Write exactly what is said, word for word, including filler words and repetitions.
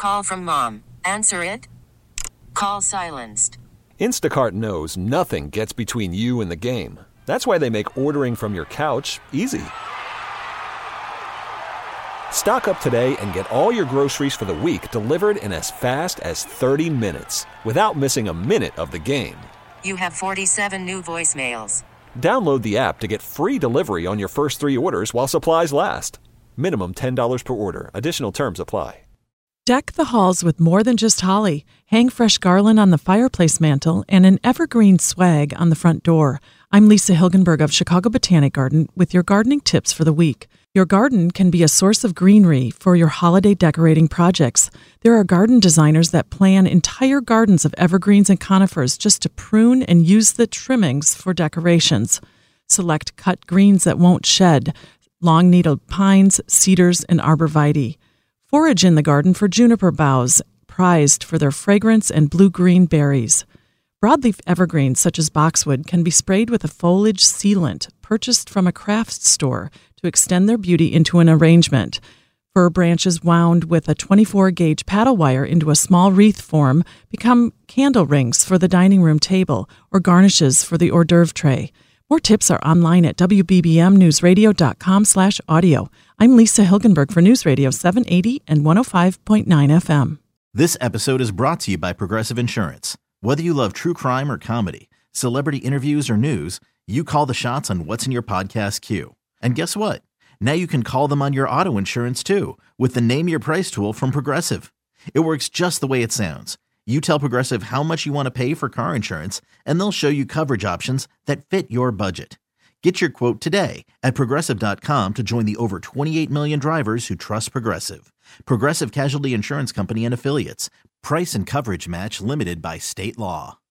call from mom. Answer it. Call silenced. Instacart knows nothing gets between you and the game. That's why they make ordering from your couch easy. Stock up today and get all your groceries for the week delivered in as fast as thirty minutes without missing a minute of the game. You have forty-seven new voicemails. Download the app to get free delivery on your first three orders while supplies last. Minimum ten dollars per order. Additional terms apply. Deck the halls with more than just holly. Hang fresh garland on the fireplace mantle and an evergreen swag on the front door. I'm Lisa Hilgenberg of Chicago Botanic Garden with your gardening tips for the week. Your garden can be a source of greenery for your holiday decorating projects. There are garden designers that plan entire gardens of evergreens and conifers just to prune and use the trimmings for decorations. Select cut greens that won't shed, long-needled pines, cedars, and arborvitae. Forage in the garden for juniper boughs, prized for their fragrance and blue-green berries. Broadleaf evergreens such as boxwood can be sprayed with a foliage sealant purchased from a craft store to extend their beauty into an arrangement. Fir branches wound with a twenty-four gauge paddle wire into a small wreath form become candle rings for the dining room table or garnishes for the hors d'oeuvre tray. More tips are online at w b b m news radio dot com slash audio. I'm Lisa Hilgenberg for News Radio seven eighty and one oh five point nine F M. This episode is brought to you by Progressive Insurance. Whether you love true crime or comedy, celebrity interviews or news, you call the shots on what's in your podcast queue. And guess what? Now you can call them on your auto insurance too with the Name Your Price tool from Progressive. It works just the way it sounds. You tell Progressive how much you want to pay for car insurance, and they'll show you coverage options that fit your budget. Get your quote today at progressive dot com to join the over twenty-eight million drivers who trust Progressive. Progressive Casualty Insurance Company and Affiliates. Price and coverage match limited by state law.